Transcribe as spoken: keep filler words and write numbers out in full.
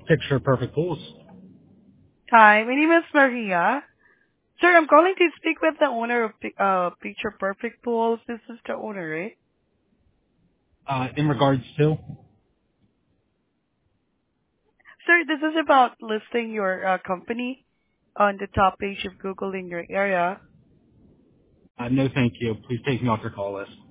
Picture Perfect Pools. Hi, my name is Maria. Sir, I'm calling to speak with the owner of Pic- uh, Picture Perfect Pools. This is the owner, right? Uh, in regards to? Sir, this is about listing your uh, company on the top page of Google in your area. Uh, no, thank you. Please take me off your call list.